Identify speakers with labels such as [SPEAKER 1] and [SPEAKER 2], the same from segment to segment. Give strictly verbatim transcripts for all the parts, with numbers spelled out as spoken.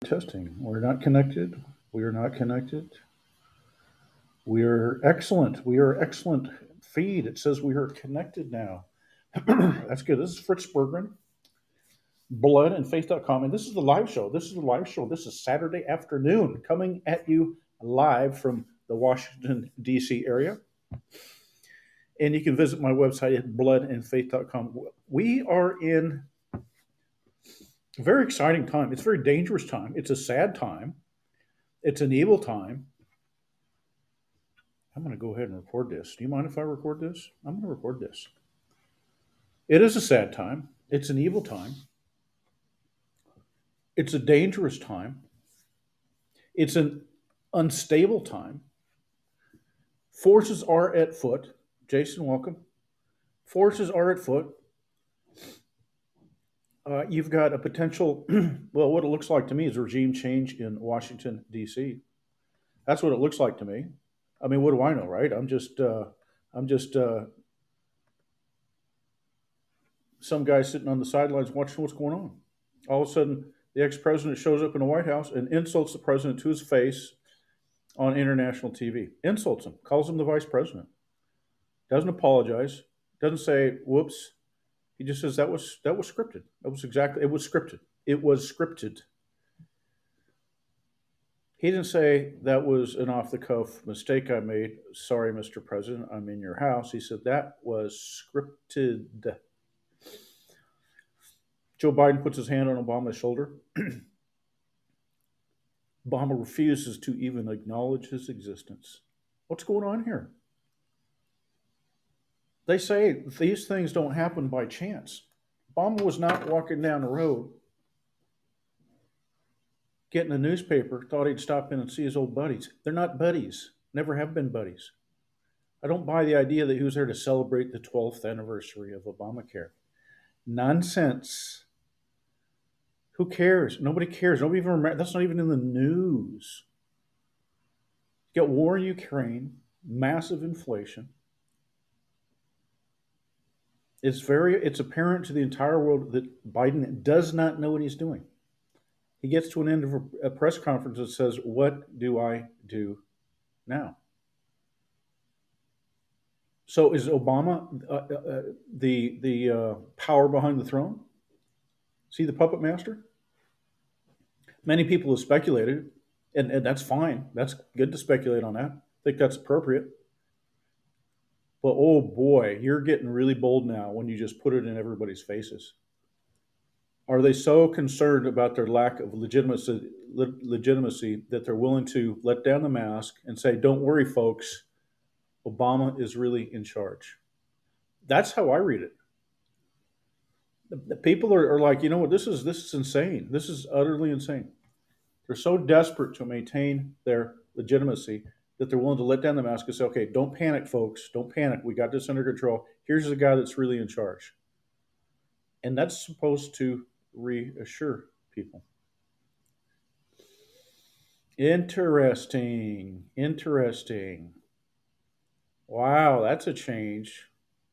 [SPEAKER 1] Testing. We're not connected. We are not connected. We are excellent. We are excellent. Feed. It says we are connected now. That's good. This is Fritz Berggren, blood and faith dot com. And this is the live show. This is the live show. This is Saturday afternoon coming at you live from the Washington, D C area. And you can visit my website at blood and faith dot com. We are in a very exciting time. It's a very dangerous time. It's a sad time. It's an evil time. I'm going to go ahead and record this. Do you mind if I record this? I'm going to record this. It is a sad time. It's an evil time. It's a dangerous time. It's an unstable time. Forces are at foot. Jason, welcome. Forces are at foot. Uh, you've got a potential, well, what it looks like to me is regime change in Washington, D C. That's what it looks like to me. I mean, what do I know, right? I'm just, uh, I'm just uh, some guy sitting on the sidelines watching what's going on. All of a sudden, the ex-president shows up in the White House and insults the president to his face on international T V. Insults him, calls him the vice president. Doesn't apologize. Doesn't say, "Whoops." He just says that was that was scripted. That was exactly it was scripted. It was scripted. He didn't say that was an off the cuff mistake I made. Sorry, Mister President, I'm in your house. He said that was scripted. Joe Biden puts his hand on Obama's shoulder. Obama refuses to even acknowledge his existence. What's going on here? They say these things don't happen by chance. Obama was not walking down the road getting a newspaper, thought he'd stop in and see his old buddies. They're not buddies, never have been buddies. I don't buy the idea that he was there to celebrate the twelfth anniversary of Obamacare. Nonsense. Who cares? Nobody cares. Nobody even remember. That's not even in the news. You got war in Ukraine, massive inflation. It's very. It's apparent to the entire world that Biden does not know what he's doing. He gets to an end of a press conference and says, "What do I do now?" So is Obama uh, uh, the the uh, power behind the throne? Is he the puppet master? Many people have speculated, and, and that's fine. That's good to speculate on that. I think that's appropriate. But oh boy, you're getting really bold now when you just put it in everybody's faces. Are they so concerned about their lack of legitimacy, legitimacy that they're willing to let down the mask and say, "Don't worry, folks, Obama is really in charge"? That's how I read it. The, the people are, are like, you know what? This is this is insane. This is utterly insane. They're so desperate to maintain their legitimacy that they're willing to let down the mask and say, "Okay, don't panic, folks. Don't panic. We got this under control. Here's the guy that's really in charge." And that's supposed to reassure people. Interesting. Interesting. Wow, that's a change.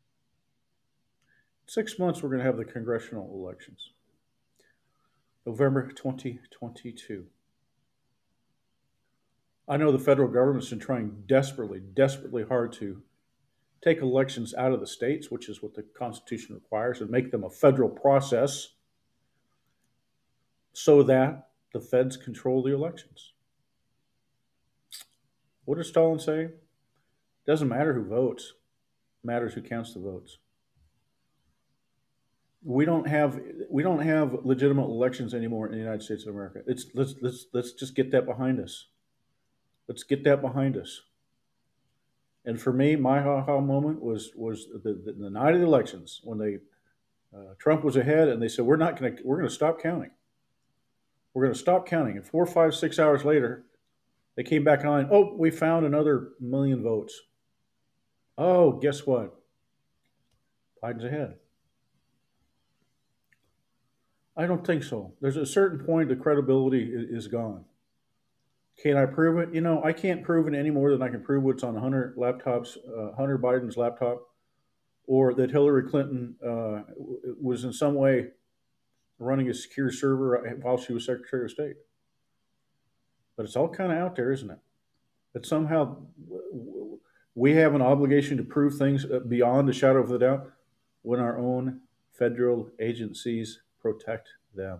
[SPEAKER 1] Six months, we're going to have the congressional elections. November twenty twenty-two. I know the federal government's been trying desperately, desperately hard to take elections out of the states, which is what the Constitution requires, and make them a federal process so that the feds control the elections. What did Stalin say? It doesn't matter who votes, it matters who counts the votes. We don't have we don't have legitimate elections anymore in the United States of America. It's let's let's let's just get that behind us. Let's get that behind us. And for me, my ha-ha moment was was the, the, the night of the elections when they uh, Trump was ahead, and they said we're not going to we're going to stop counting. We're going to stop counting. And four, five, six hours later, they came back on. Oh, we found another million votes. Oh, guess what? Biden's ahead. I don't think so. There's a certain point the credibility is gone. Can I prove it? You know, I can't prove it any more than I can prove what's on Hunter laptops, uh, Hunter Biden's laptop, or that Hillary Clinton uh, was in some way running a secure server while she was Secretary of State. But it's all kind of out there, isn't it? That somehow we have an obligation to prove things beyond a shadow of a doubt when our own federal agencies protect them.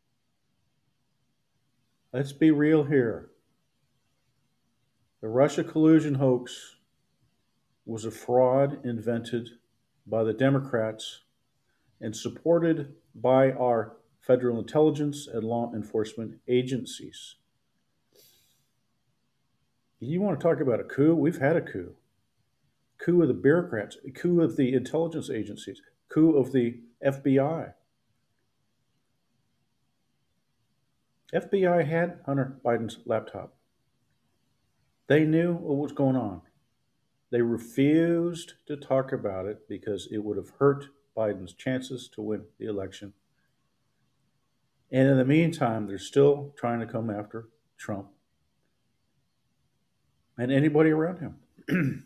[SPEAKER 1] Let's be real here. The Russia collusion hoax was a fraud invented by the Democrats and supported by our federal intelligence and law enforcement agencies. You want to talk about a coup? We've had a coup. Coup of the bureaucrats, coup of the intelligence agencies, coup of the F B I. F B I had Hunter Biden's laptop. They knew what was going on. They refused to talk about it because it would have hurt Biden's chances to win the election. And in the meantime, they're still trying to come after Trump and anybody around him.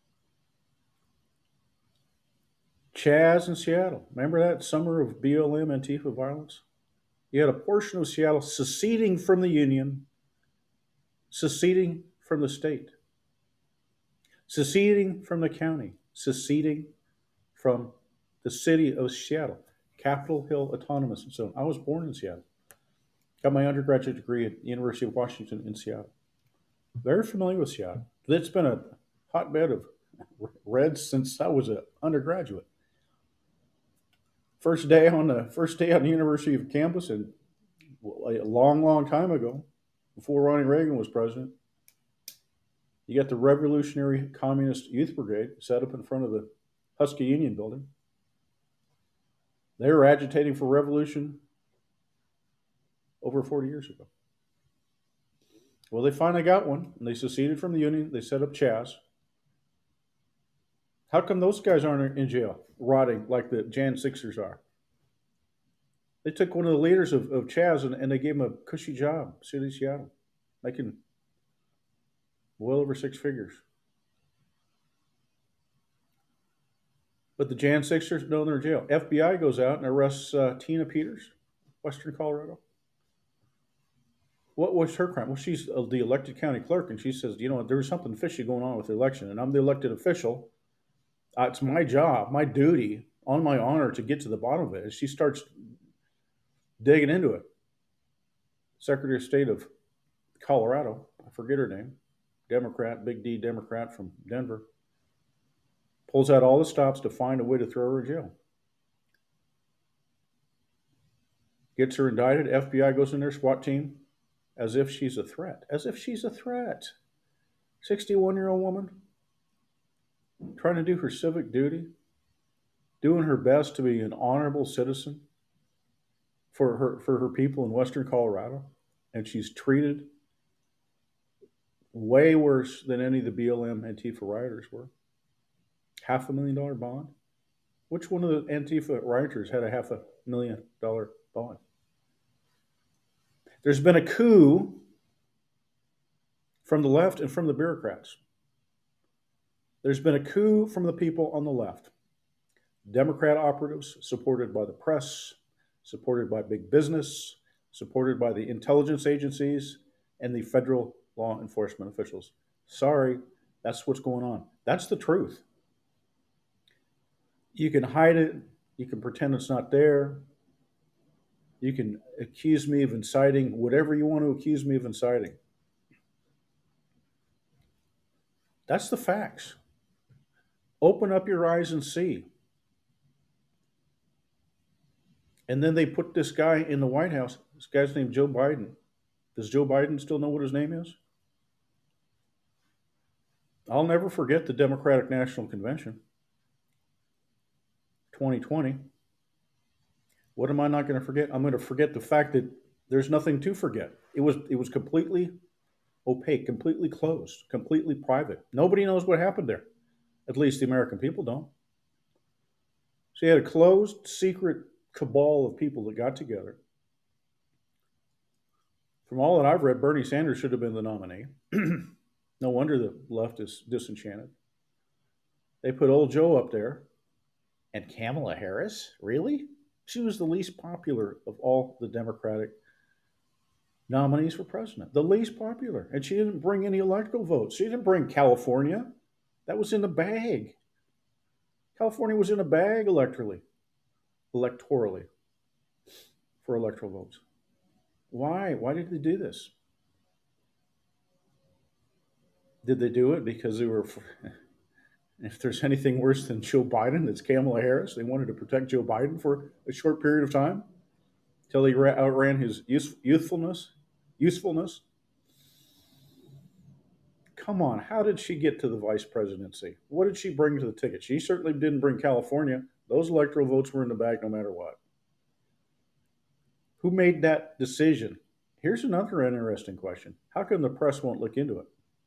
[SPEAKER 1] Chaz in Seattle. Remember that summer of B L M Antifa violence? You had a portion of Seattle seceding from the Union, seceding from the state, seceding from the county, seceding from the city of Seattle, Capitol Hill Autonomous Zone. I was born in Seattle. Got my undergraduate degree at the University of Washington in Seattle. Very familiar with Seattle. It's been a hotbed of Reds since I was an undergraduate. First day on the first day on the University of campus, and a long, long time ago, before Ronald Reagan was president, you got the Revolutionary Communist Youth Brigade set up in front of the Husky Union building. They were agitating for revolution over forty years ago. Well, they finally got one, and they seceded from the Union. They set up Chaz. How come those guys aren't in jail, rotting like the Jan Sixers are? They took one of the leaders of, of Chaz and, and they gave him a cushy job, city of Seattle, making well over six figures. But the Jan Sixers, no, they're in jail. F B I goes out and arrests uh, Tina Peters, Western Colorado. What was her crime? Well, she's uh, the elected county clerk, and she says, you know, there was something fishy going on with the election, and I'm the elected official. Uh, it's my job, my duty, on my honor to get to the bottom of it. As she starts digging into it, Secretary of State of Colorado, I forget her name, Democrat, big D Democrat from Denver, pulls out all the stops to find a way to throw her in jail. Gets her indicted. F B I goes in there, SWAT team, as if she's a threat. As if she's a threat. sixty-one-year-old woman trying to do her civic duty, doing her best to be an honorable citizen for her for her people in Western Colorado, and she's treated way worse than any of the B L M Antifa rioters were. Half a million dollar bond. Which one of the Antifa rioters had a half a million dollar bond? There's been a coup from the left and from the bureaucrats. There's been a coup from the people on the left. Democrat operatives supported by the press, supported by big business, supported by the intelligence agencies and the federal law enforcement officials. Sorry, that's what's going on. That's the truth. You can hide it. You can pretend it's not there. You can accuse me of inciting whatever you want to accuse me of inciting. That's the facts. Open up your eyes and see. And then they put this guy in the White House. This guy's named Joe Biden. Does Joe Biden still know what his name is? I'll never forget the Democratic National Convention, twenty twenty. What am I not going to forget? I'm going to forget the fact that there's nothing to forget. It was it was completely opaque, completely closed, completely private. Nobody knows what happened there. At least the American people don't. So you had a closed, secret cabal of people that got together. From all that I've read, Bernie Sanders should have been the nominee. No wonder the left is disenchanted. They put old Joe up there. And Kamala Harris? Really? She was the least popular of all the Democratic nominees for president, the least popular. And she didn't bring any electoral votes. She didn't bring California. That was in the bag. California was in a bag electorally, electorally for electoral votes. Why? Why did they do this? Did they do it because they were, if there's anything worse than Joe Biden, it's Kamala Harris. They wanted to protect Joe Biden for a short period of time until he outran his youthfulness, usefulness. Come on, how did she get to the vice presidency? What did she bring to the ticket? She certainly didn't bring California. Those electoral votes were in the bag no matter what. Who made that decision? Here's another interesting question. How come the press won't look into it?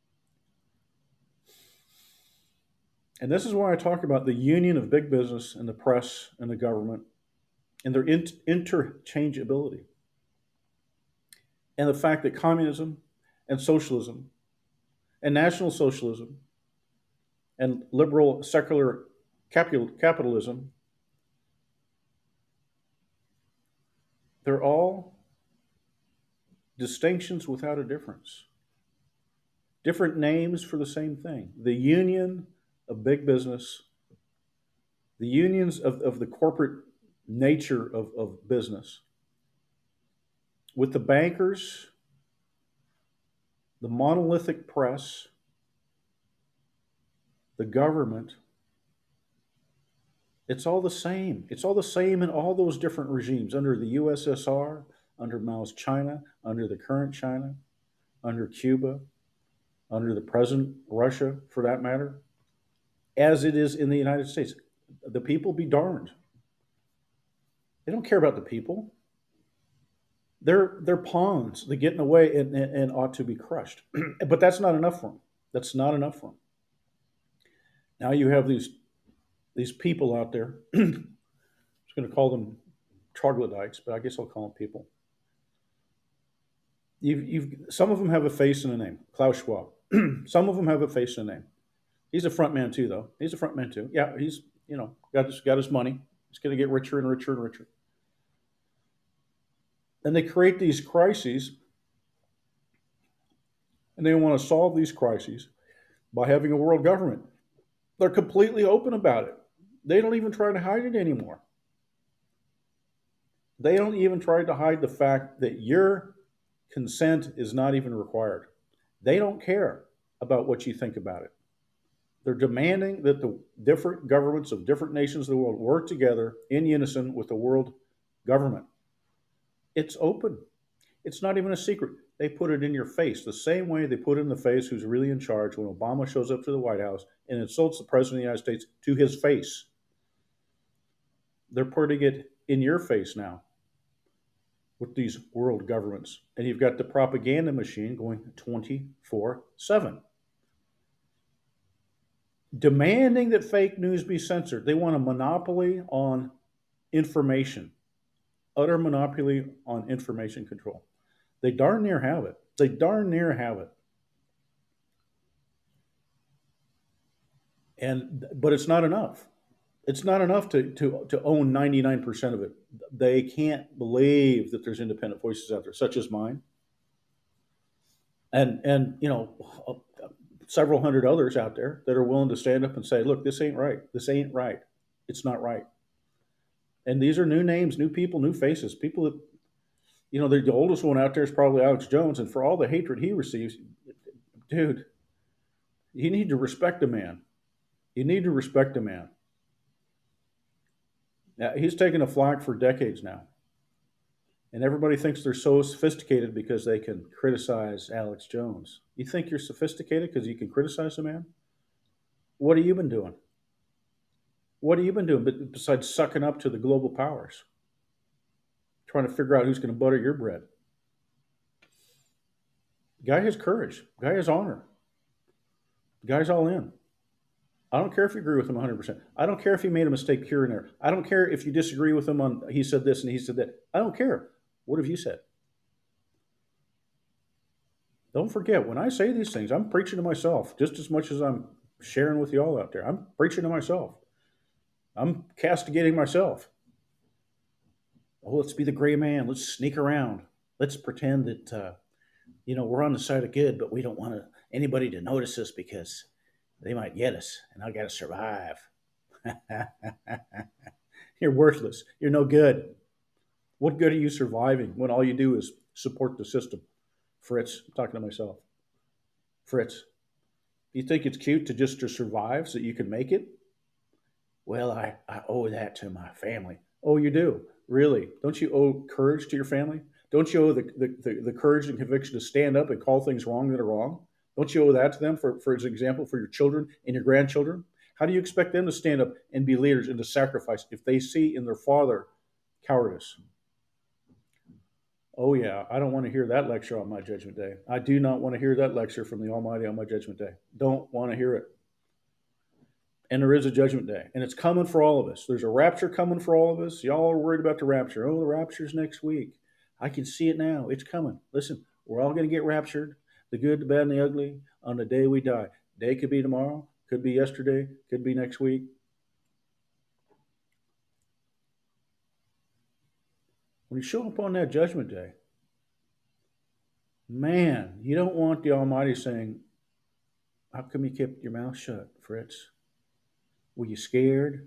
[SPEAKER 1] And this is why I talk about the union of big business and the press and the government and their interchangeability. And the fact that communism and socialism and National Socialism and liberal secular capitalism, they're all distinctions without a difference. Different names for the same thing. The union of big business, the unions of, of the corporate nature of, of business, with the bankers, the monolithic press, the government, it's all the same. It's all the same in all those different regimes, under the U S S R, under Mao's China, under the current China, under Cuba, under the present Russia, for that matter, as it is in the United States. The people be darned. They don't care about the people. They're they're pawns. They get in the way and, and, and ought to be crushed. But that's not enough for them. That's not enough for them. Now you have these these people out there. I was going to call them troglodytes, but I guess I'll call them people. You've, you've some of them have a face and a name. Klaus Schwab. Some of them have a face and a name. He's a front man too, though. He's a front man too. Yeah, he's you know got his got his money. He's going to get richer and richer and richer. And they create these crises, and they want to solve these crises by having a world government. They're completely open about it. They don't even try to hide it anymore. They don't even try to hide the fact that your consent is not even required. They don't care about what you think about it. They're demanding that the different governments of different nations of the world work together in unison with the world government. It's open. It's not even a secret. They put it in your face the same way they put it in the face who's really in charge when Obama shows up to the White House and insults the President of the United States to his face. They're putting it in your face now with these world governments. And you've got the propaganda machine going twenty-four seven. Demanding that fake news be censored. They want a monopoly on information. Utter monopoly on information control. They darn near have it. They darn near have it. And but it's not enough. It's not enough to, to, to own ninety-nine percent of it. They can't believe that there's independent voices out there, such as mine. And, and you know, several hundred others out there that are willing to stand up and say, look, this ain't right. This ain't right. It's not right. And these are new names, new people, new faces. People that, you know, the, the oldest one out there is probably Alex Jones. And for all the hatred he receives, dude, you need to respect a man. You need to respect a man. Now, he's taken a flack for decades now. And everybody thinks they're so sophisticated because they can criticize Alex Jones. You think you're sophisticated because you can criticize a man? What have you been doing? What have you been doing besides sucking up to the global powers? Trying to figure out who's going to butter your bread. Guy has courage. Guy has honor. Guy's all in. I don't care if you agree with him one hundred percent. I don't care if he made a mistake here and there. I don't care if you disagree with him on he said this and he said that. I don't care. What have you said? Don't forget, when I say these things, I'm preaching to myself just as much as I'm sharing with you all out there. I'm preaching to myself. I'm castigating myself. Oh, let's be the gray man. Let's sneak around. let's pretend that uh, you know we're on the side of good, but we don't want to, anybody to notice us because they might get us, and I got to survive. You're worthless. You're no good. What good are you surviving when all you do is support the system? Fritz, I'm talking to myself. Fritz, you think it's cute to just to survive so you can make it? Well, I, I owe that to my family. Oh, you do? Really? Don't you owe courage to your family? Don't you owe the, the, the, the courage and conviction to stand up and call things wrong that are wrong? Don't you owe that to them, for, for example, for your children and your grandchildren? How do you expect them to stand up and be leaders and to sacrifice if they see in their father cowardice? Oh, yeah, I don't want to hear that lecture on my judgment day. I do not want to hear that lecture from the Almighty on my judgment day. Don't want to hear it. And there is a judgment day, and it's coming for all of us. There's a rapture coming for all of us. Y'all are worried about the rapture. Oh, the rapture's next week. I can see it now. It's coming. Listen, we're all going to get raptured, the good, the bad, and the ugly, on the day we die. Day could be tomorrow, could be yesterday, could be next week. When you show up on that judgment day, man, you don't want the Almighty saying, how come you kept your mouth shut, Fritz? Were you scared?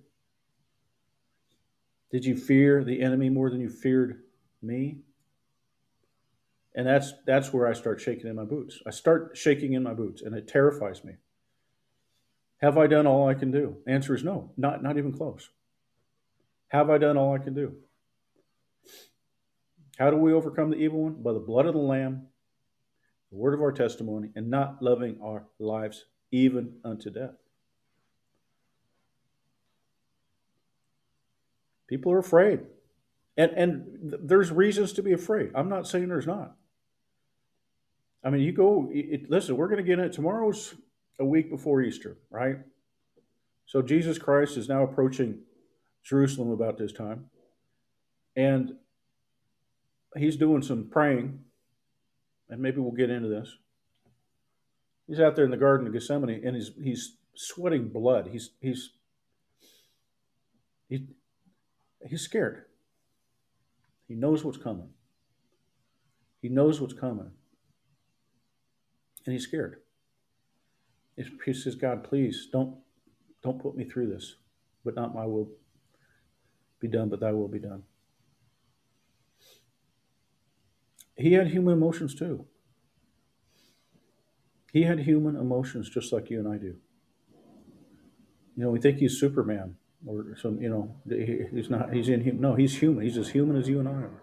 [SPEAKER 1] Did you fear the enemy more than you feared me? And that's that's where I start shaking in my boots. I start shaking in my boots, and it terrifies me. Have I done all I can do? Answer is no, not not even close. Have I done all I can do? How do we overcome the evil one? By the blood of the Lamb, the word of our testimony, and not loving our lives even unto death. People are afraid. And and there's reasons to be afraid. I'm not saying there's not. I mean, you go, it, listen, we're going to get in it. Tomorrow's a week before Easter, right? So Jesus Christ is now approaching Jerusalem about this time. And he's doing some praying. And maybe we'll get into this. He's out there in the Garden of Gethsemane, and he's he's sweating blood. He's he's he, he's scared. He knows what's coming. He knows what's coming. And he's scared. He says, God, please don't don't put me through this, but not my will be done, but thy will be done. He had human emotions too. He had human emotions just like you and I do. You know, we think he's Superman or some, you know, he, he's not, he's in, no, he's human. He's as human as you and I are.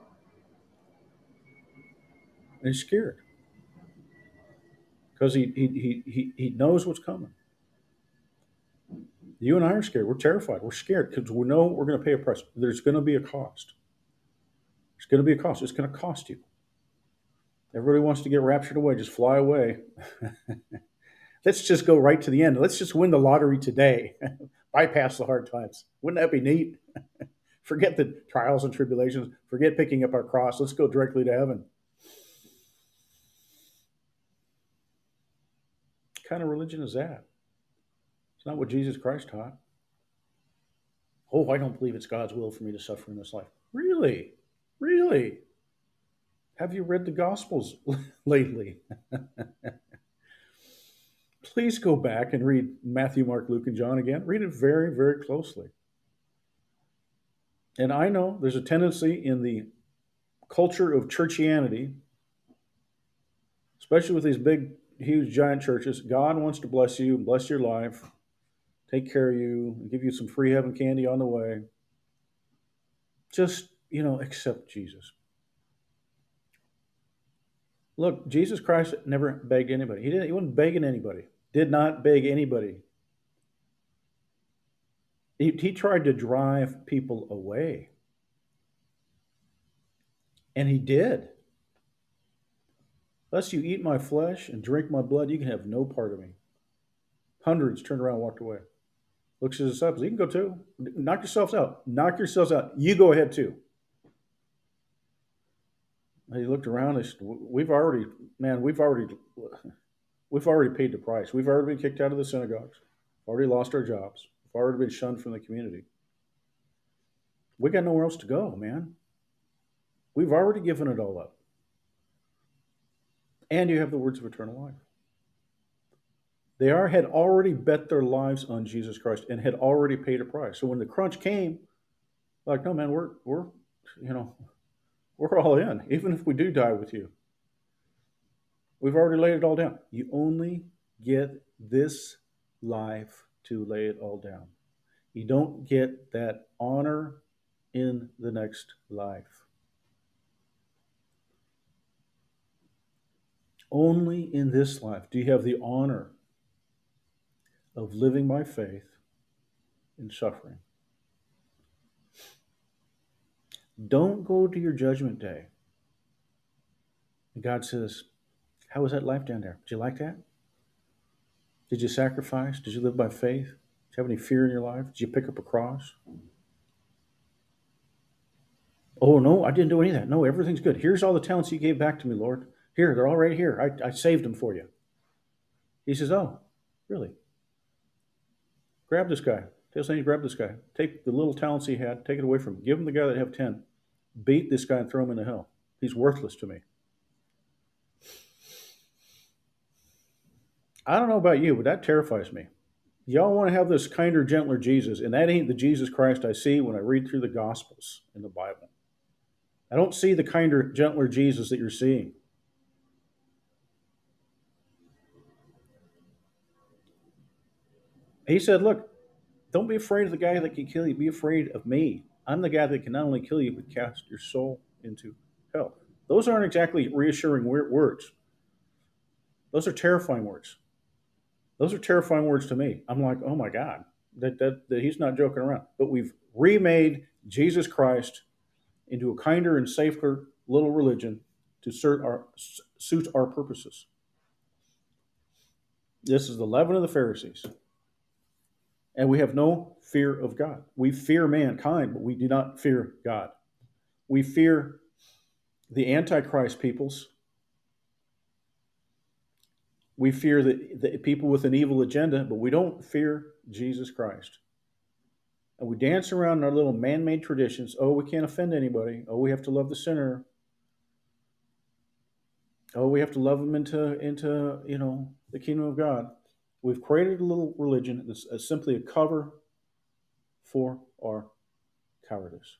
[SPEAKER 1] And he's scared because he, he, he, he, he knows what's coming. You and I are scared. We're terrified. We're scared because we know we're going to pay a price. There's going to be a cost. There's going to be a cost. It's going to cost you. Everybody wants to get raptured away, just fly away. Let's just go right to the end. Let's just win the lottery today. Bypass the hard times. Wouldn't that be neat? Forget the trials and tribulations. Forget picking up our cross. Let's go directly to heaven. What kind of religion is that? It's not what Jesus Christ taught. Oh, I don't believe it's God's will for me to suffer in this life. Really? Really? Have you read the Gospels lately? Please go back and read Matthew, Mark, Luke, and John again. Read it very, very closely. And I know there's a tendency in the culture of churchianity, especially with these big, huge, giant churches. God wants to bless you, bless your life, take care of you, and give you some free heaven candy on the way. Just, you know, accept Jesus. Look, Jesus Christ never begged anybody. He didn't. He wasn't begging anybody. Did not beg anybody. He, he tried to drive people away. And he did. Unless you eat my flesh and drink my blood, you can have no part of me. Hundreds turned around and walked away. Looks at his disciples. You can go too. Knock yourselves out. Knock yourselves out. You go ahead too. He looked around and said, we've already, man, we've already, we've already paid the price. We've already been kicked out of the synagogues. Already lost our jobs. We've already been shunned from the community. We got nowhere else to go, man. We've already given it all up. and you have the words of eternal life. They are had already bet their lives on Jesus Christ and had already paid a price. So when the crunch came, like, no man, we're we're you know we're all in, even if we do die with you. We've already laid it all down. You only get this life to lay it all down. You don't get that honor in the next life. Only in this life do you have the honor of living by faith in suffering. Don't go to your judgment day. And God says, how was that life down there? Did you like that? Did you sacrifice? Did you live by faith? Did you have any fear in your life? Did you pick up a cross? Oh, no, I didn't do any of that. No, everything's good. Here's all the talents you gave back to me, Lord. Here, they're all right here. I, I saved them for you. He says, oh, really? Grab this guy. Tell Satan, grab this guy. Take the little talents he had, take it away from him. Give him the guy that have ten. Beat this guy and throw him into hell. He's worthless to me. I don't know about you, but that terrifies me. Y'all want to have this kinder, gentler Jesus, and that ain't the Jesus Christ I see when I read through the Gospels in the Bible. I don't see the kinder, gentler Jesus that you're seeing. He said, look, don't be afraid of the guy that can kill you. Be afraid of me. I'm the guy that can not only kill you, but cast your soul into hell. Those aren't exactly reassuring words. Those are terrifying words. Those are terrifying words to me. I'm like, oh my God, that, that, that he's not joking around. But we've remade Jesus Christ into a kinder and safer little religion to suit our, suit our purposes. This is the leaven of the Pharisees. And we have no fear of God. We fear mankind, but we do not fear God. We fear the Antichrist peoples. We fear the, the people with an evil agenda, but we don't fear Jesus Christ. And we dance around in our little man-made traditions. Oh, we can't offend anybody. Oh, we have to love the sinner. Oh, we have to love them into, into you know, the kingdom of God. We've created a little religion that's simply a cover for our cowardice.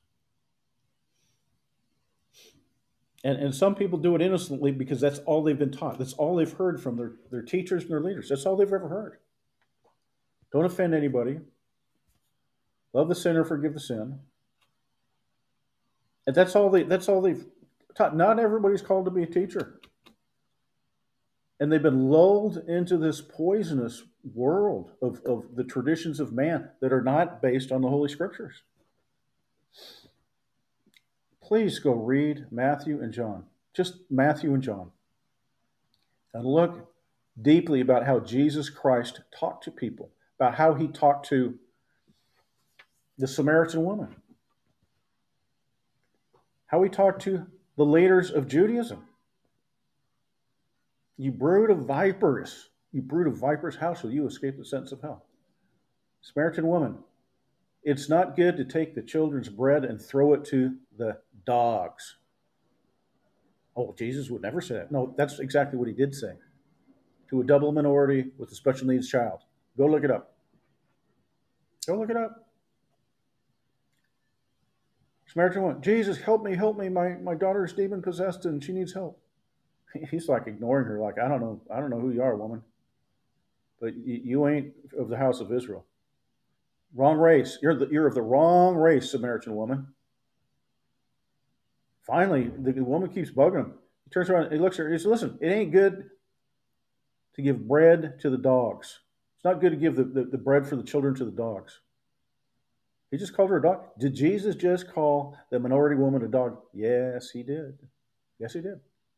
[SPEAKER 1] And, and some people do it innocently because that's all they've been taught. That's all they've heard from their, their teachers and their leaders. That's all they've ever heard. Don't offend anybody. Love the sinner, forgive the sin. And that's all they that's all they've taught. Not everybody's called to be a teacher. And they've been lulled into this poisonous world of, of the traditions of man that are not based on the Holy Scriptures. Please go read Matthew and John. Just Matthew and John. And look deeply about how Jesus Christ talked to people, about how he talked to the Samaritan woman, how he talked to the leaders of Judaism. You brood of vipers, you brood of vipers, how shall you escape the sentence of hell? Samaritan woman, it's not good to take the children's bread and throw it to the dogs. Oh, Jesus would never say that. No, that's exactly what he did say to a double minority with a special needs child. Go look it up. Go look it up. Samaritan woman, Jesus, help me, help me. My, my daughter's demon possessed and she needs help. He's like ignoring her, like, I don't know, I don't know who you are, woman. But you, you ain't of the house of Israel. Wrong race. You're, the, you're of the wrong race, Samaritan woman. Finally, the woman keeps bugging him. He turns around, he looks at her, he says, listen, it ain't good to give bread to the dogs. It's not good to give the, the, the bread for the children to the dogs. He just called her a dog. Did Jesus just call the minority woman a dog? Yes, he did. Yes, he did.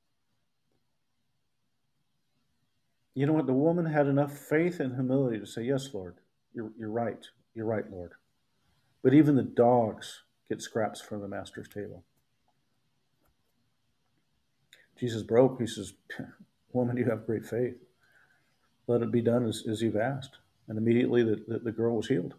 [SPEAKER 1] You know what? The woman had enough faith and humility to say, yes, Lord, you're, you're right. You're right, Lord. But even the dogs get scraps from the master's table. Jesus broke. He says, woman, you have great faith. Let it be done as, as you've asked. And immediately the, the, the girl was healed.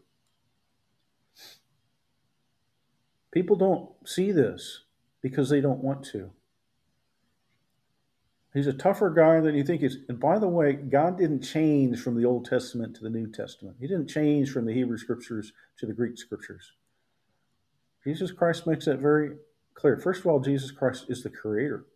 [SPEAKER 1] People don't see this because they don't want to. He's a tougher guy than you think he is. And by the way, God didn't change from the Old Testament to the New Testament. He didn't change from the Hebrew scriptures to the Greek scriptures. Jesus Christ makes that very clear. First of all, Jesus Christ is the creator.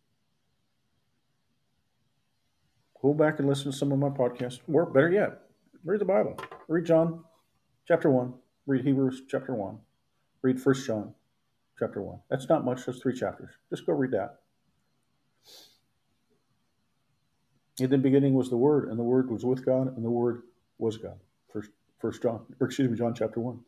[SPEAKER 1] Go back and listen to some of my podcasts. Or better yet, read the Bible. Read John chapter one. Read Hebrews chapter one. Read First John chapter one. That's not much. That's three chapters. Just go read that. In the beginning was the Word, and the Word was with God, and the Word was God. First, First John, or excuse me, John chapter one.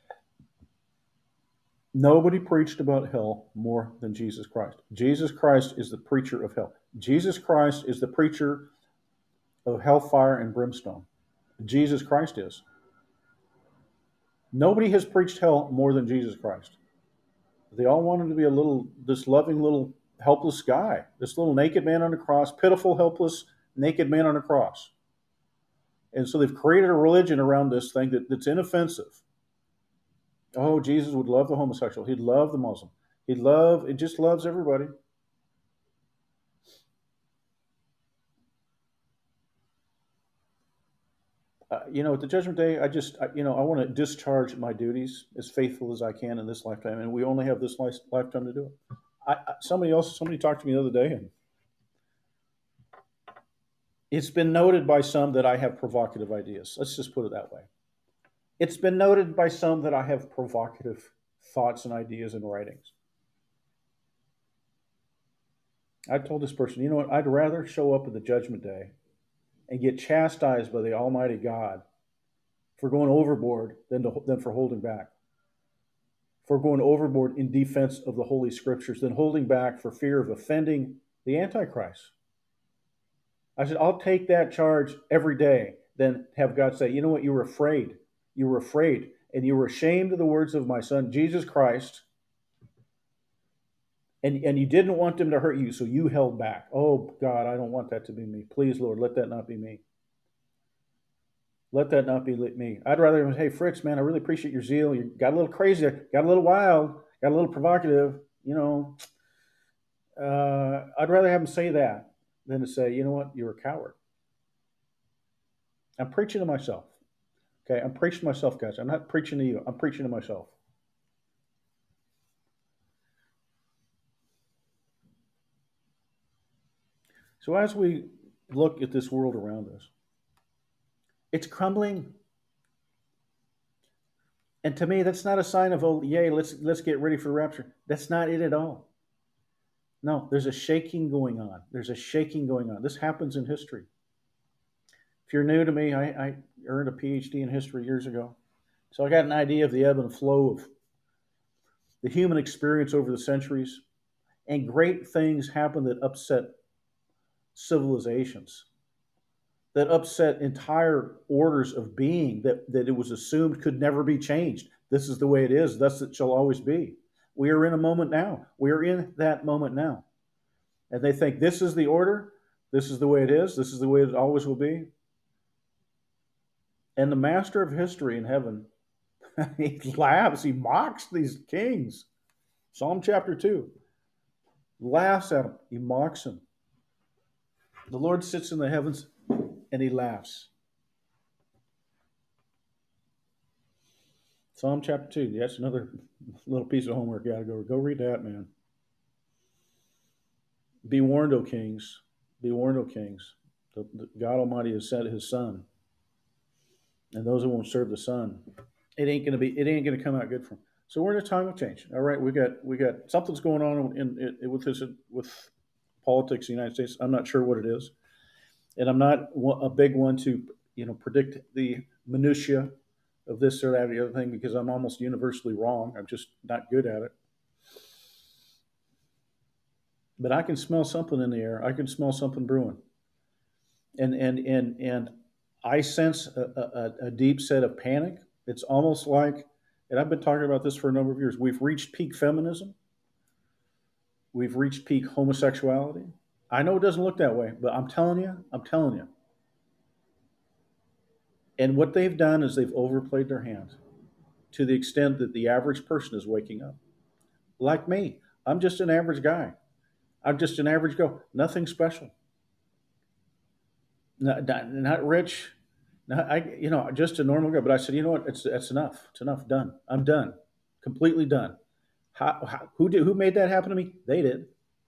[SPEAKER 1] Nobody preached about hell more than Jesus Christ. Jesus Christ is the preacher of hell. Jesus Christ is the preacher of hellfire and brimstone. Jesus Christ is. Nobody has preached hell more than Jesus Christ. They all wanted to be a little, this loving little helpless guy, this little naked man on a cross, pitiful, helpless, naked man on a cross. And so they've created a religion around this thing that, that's inoffensive. Oh, Jesus would love the homosexual. He'd love the Muslim. He'd love, it just loves everybody. Uh, you know, at the judgment day, I just, I, you know, I want to discharge my duties as faithful as I can in this lifetime. And we only have this life, lifetime to do it. I, I, somebody else, somebody talked to me the other day, and it's been noted by some that I have provocative ideas. Let's just put it that way. It's been noted by some that I have provocative thoughts and ideas and writings. I told this person, you know what? I'd rather show up at the judgment day and get chastised by the Almighty God for going overboard than, to, than for holding back. For going overboard in defense of the Holy Scriptures than holding back for fear of offending the Antichrist. I said, I'll take that charge every day than have God say, you know what? You were afraid. You were afraid, and you were ashamed of the words of my son, Jesus Christ, and, and you didn't want them to hurt you, so you held back. Oh, God, I don't want that to be me. Please, Lord, let that not be me. Let that not be me. I'd rather, hey, Fritz, man, I really appreciate your zeal. You got a little crazy, got a little wild, got a little provocative, you know. Uh, I'd rather have him say that than to say, you know what, you're a coward. I'm preaching to myself. Okay, I'm preaching to myself, guys. I'm not preaching to you. I'm preaching to myself. So as we look at this world around us, it's crumbling. And to me, that's not a sign of, oh, yay, let's let's get ready for the rapture. That's not it at all. No, there's a shaking going on. There's a shaking going on. This happens in history. If you're new to me, I, I earned a P H D in history years ago. So I got an idea of the ebb and flow of the human experience over the centuries. And great things happen that upset civilizations, that upset entire orders of being that, that it was assumed could never be changed. This is the way it is, thus it shall always be. We are in a moment now. We are in that moment now. And they think this is the order, this is the way it is, this is the way it always will be. And the master of history in heaven, he laughs, he mocks these kings. Psalm chapter two. Laughs at him, he mocks him. The Lord sits in the heavens and he laughs. Psalm chapter two. That's another little piece of homework. You gotta go, go read that, man. Be warned, O kings. Be warned, O kings. The, the God Almighty has sent his son. And those who won't serve the son, it ain't gonna be, it ain't gonna come out good for them. So we're in a time of change. All right, we got we got something's going on in, in, in with this with politics in the United States. I'm not sure what it is, and I'm not a big one to you know predict the minutia of this or that or the other thing because I'm almost universally wrong. I'm just not good at it. But I can smell something in the air. I can smell something brewing, and and and and I sense a, a, a deep set of panic. It's almost like, and I've been talking about this for a number of years. We've reached peak feminism. We've reached peak homosexuality. I know it doesn't look that way, but I'm telling you, I'm telling you. And what they've done is they've overplayed their hand to the extent that the average person is waking up. Like me, I'm just an average guy. I'm just an average Joe. Nothing special. not, not, not rich, not, I, you know, just a normal guy. But I said, you know what? It's that's enough. It's enough. Done. I'm done. Completely done. How, how, who did? Who made that happen to me? They did.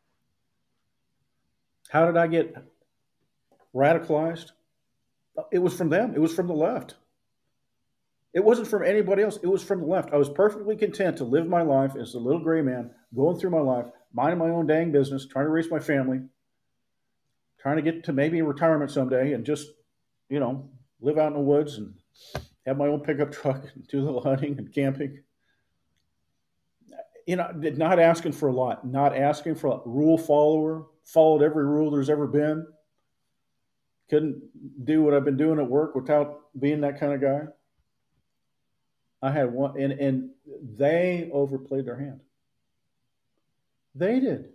[SPEAKER 1] How did I get radicalized? It was from them. It was from the left. It wasn't from anybody else. It was from the left. I was perfectly content to live my life as a little gray man, going through my life, minding my own dang business, trying to raise my family, trying to get to maybe retirement someday, and just, you know, live out in the woods and have my own pickup truck and do a little hunting and camping. You know, not asking for a lot, not asking for a lot. Rule follower, followed every rule there's ever been. Couldn't do what I've been doing at work without being that kind of guy. I had one, and, and they overplayed their hand. They did.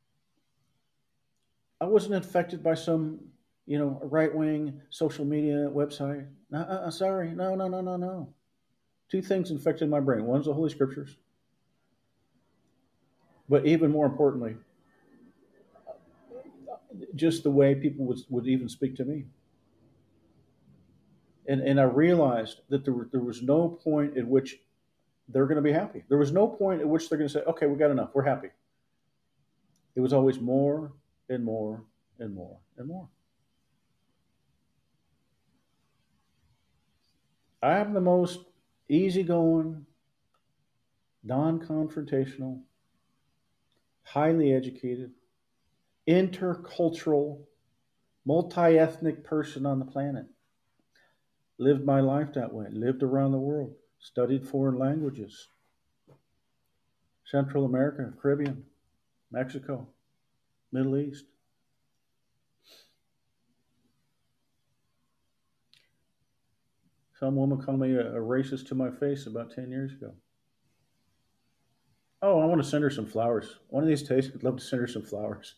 [SPEAKER 1] I wasn't infected by some, you know, right wing social media website. Uh, uh, sorry, no, no, no, no, no. Two things infected my brain. One's the Holy Scriptures, but even more importantly, just the way people would, would even speak to me. And, and I realized that there, were, there was no point at which they're going to be happy. There was no point at which they're going to say, okay, we got enough. We're happy. It was always more and more and more and more. I am the most easygoing, non confrontational, highly educated, intercultural, multi ethnic person on the planet. Lived my life that way, lived around the world, studied foreign languages, Central America, Caribbean, Mexico, Middle East. Some woman called me a, a racist to my face about ten years ago. Oh, I want to send her some flowers. One of these days, I'd love to send her some flowers.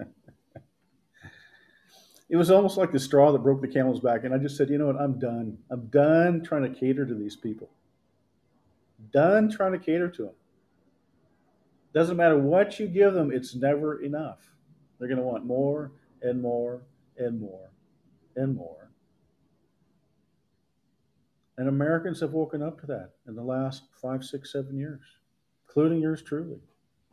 [SPEAKER 1] It was almost like the straw that broke the camel's back. And I just said, you know what? I'm done. I'm done trying to cater to these people. Done trying to cater to them. Doesn't matter what you give them, it's never enough. They're going to want more and more and more and more. And Americans have woken up to that in the last five, six, seven years, including yours truly.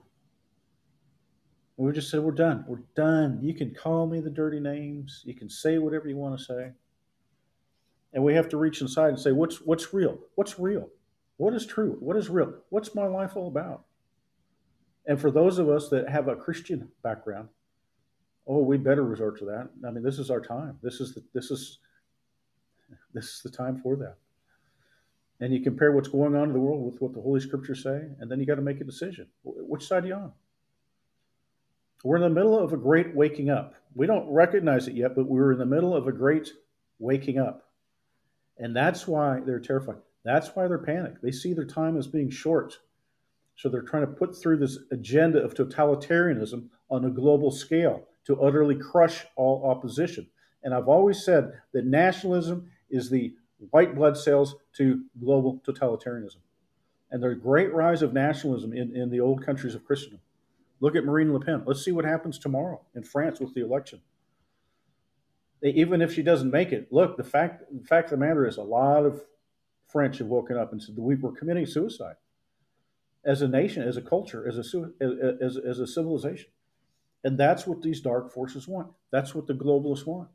[SPEAKER 1] We just said, we're done. We're done. You can call me the dirty names. You can say whatever you want to say. And we have to reach inside and say, what's what's real? What's real? What is true? What is real? What's my life all about? And for those of us that have a Christian background, oh, we better resort to that. I mean, this is our time. This is the, this is this is the time for that. And you compare what's going on in the world with what the Holy Scriptures say, and then you got to make a decision. Which side are you on? We're in the middle of a great waking up. We don't recognize it yet, but we're in the middle of a great waking up. And that's why they're terrified. That's why they're panicked. They see their time as being short. So they're trying to put through this agenda of totalitarianism on a global scale to utterly crush all opposition. And I've always said that nationalism is the white blood cells to global totalitarianism. And there's a great rise of nationalism in, in the old countries of Christendom. Look at Marine Le Pen. Let's see what happens tomorrow in France with the election. Even if she doesn't make it, look, the fact, the fact of the matter is a lot of French have woken up and said that we were committing suicide as a nation, as a culture, as a, as, as a civilization. And that's what these dark forces want. That's what the globalists want.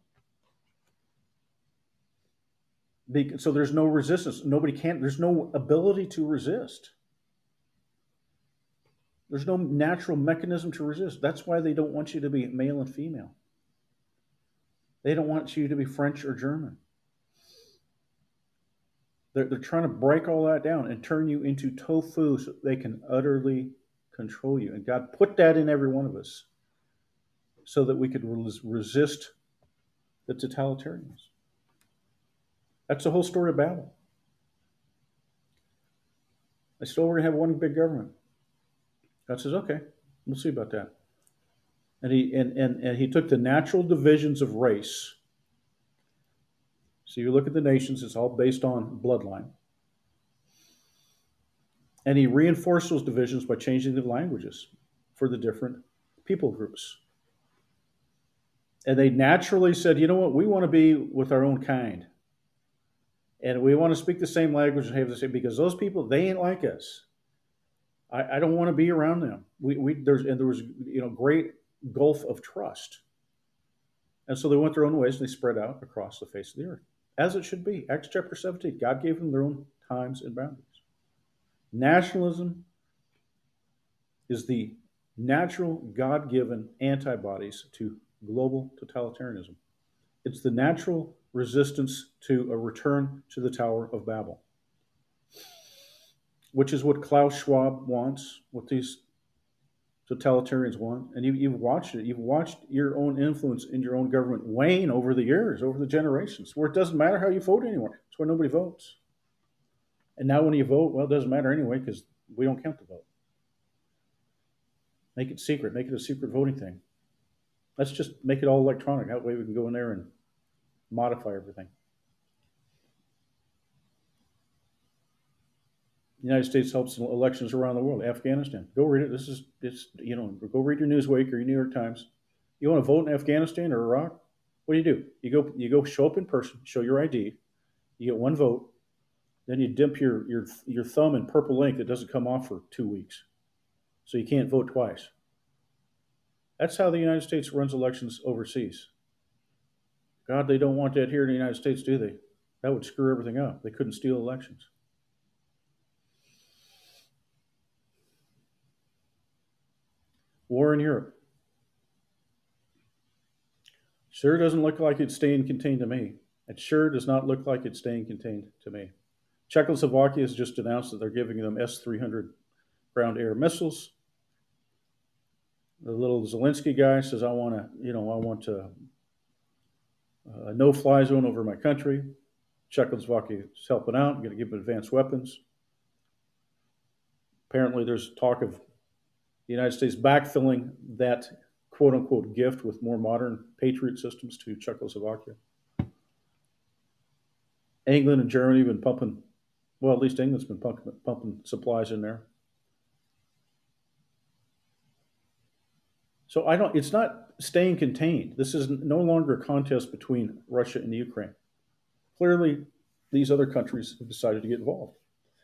[SPEAKER 1] So there's no resistance. Nobody can, there's no ability to resist. There's no natural mechanism to resist. That's why they don't want you to be male and female. They don't want you to be French or German. They're, they're trying to break all that down and turn you into tofu so they can utterly control you. And God put that in every one of us so that we could res- resist the totalitarians. That's the whole story of Babel. They still we're going to have one big government. God says, okay, we'll see about that. And he and, and, and he took the natural divisions of race. So you look at the nations, it's all based on bloodline. And he reinforced those divisions by changing the languages for the different people groups. And they naturally said, you know what, we want to be with our own kind. And we want to speak the same language and have the same, because those people, they ain't like us. I, I don't want to be around them. We, we there's and there was you know great gulf of trust. And so they went their own ways and they spread out across the face of the earth. As it should be. Acts chapter seventeen. God gave them their own times and boundaries. Nationalism is the natural, God given antibodies to global totalitarianism. It's the natural resistance to a return to the Tower of Babel, which is what Klaus Schwab wants, what these totalitarians want. And you, you've watched it. You've watched your own influence in your own government wane over the years, over the generations, where it doesn't matter how you vote anymore. That's why nobody votes. And now when you vote, well, it doesn't matter anyway because we don't count the vote. Make it secret. Make it a secret voting thing. Let's just make it all electronic. That way we can go in there and modify everything. The United States helps in elections around the world. Afghanistan. Go read it. This is it's you know go read your Newsweek or your New York Times. You want to vote in Afghanistan or Iraq? What do you do? You go you go show up in person, show your I D. You get one vote. Then you dip your your your thumb in purple ink that doesn't come off for two weeks, so you can't vote twice. That's how the United States runs elections overseas. God, they don't want that here in the United States, do they? That would screw everything up. They couldn't steal elections. War in Europe. Sure doesn't look like it's staying contained to me. It sure does not look like it's staying contained to me. Czechoslovakia has just announced that they're giving them S three hundred ground air missiles. The little Zelensky guy says, I want to, you know, I want to, a no fly zone over my country. Czechoslovakia is helping out, going to give them advanced weapons. Apparently, there's talk of the United States backfilling that quote unquote gift with more modern Patriot systems to Czechoslovakia. England and Germany have been pumping, well, at least England's been pumping, pumping supplies in there. So I don't. It's not staying contained. This is no longer a contest between Russia and Ukraine. Clearly, these other countries have decided to get involved,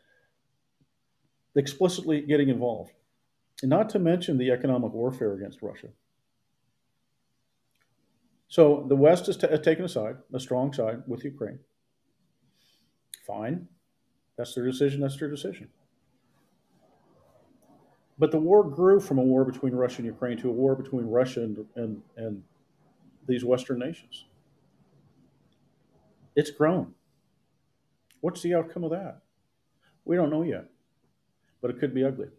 [SPEAKER 1] explicitly getting involved, and not to mention the economic warfare against Russia. So the West has, t- has taken a side, a strong side with Ukraine. Fine, that's their decision. That's their decision. But the war grew from a war between Russia and Ukraine to a war between Russia and, and, and these Western nations. It's grown. What's the outcome of that? We don't know yet, but it could be ugly.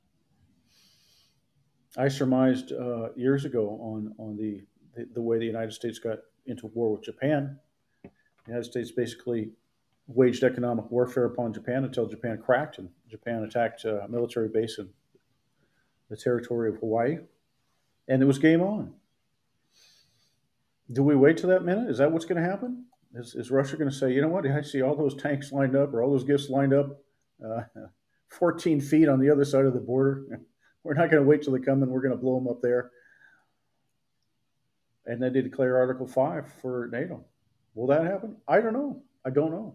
[SPEAKER 1] I surmised uh, years ago on, on the, the, the way the United States got into war with Japan. The United States basically waged economic warfare upon Japan until Japan cracked and Japan attacked a military base in the territory of Hawaii, and it was game on. Do we wait till that minute? Is that what's going to happen? Is, is Russia going to say, you know what, I see all those tanks lined up or all those gifts lined up uh, fourteen feet on the other side of the border? We're not going to wait till they come and we're going to blow them up there. And then they declare Article five for NATO. Will that happen? I don't know. I don't know.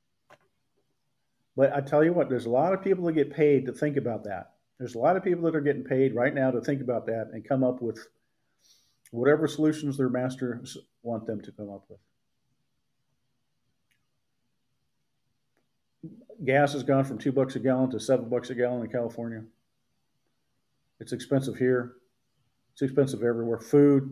[SPEAKER 1] But I tell you what, there's a lot of people that get paid to think about that. There's a lot of people that are getting paid right now to think about that and come up with whatever solutions their masters want them to come up with. Gas has gone from two bucks a gallon to seven bucks a gallon in California. It's expensive here. It's expensive everywhere. Food.